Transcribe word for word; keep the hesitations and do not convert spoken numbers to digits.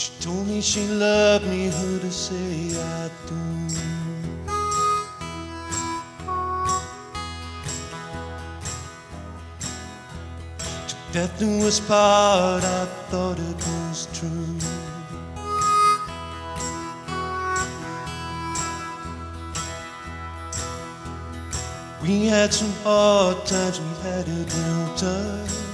She told me she loved me, who to say I do. To death do us part, I thought it was true. We had some hard times, we had it real tough.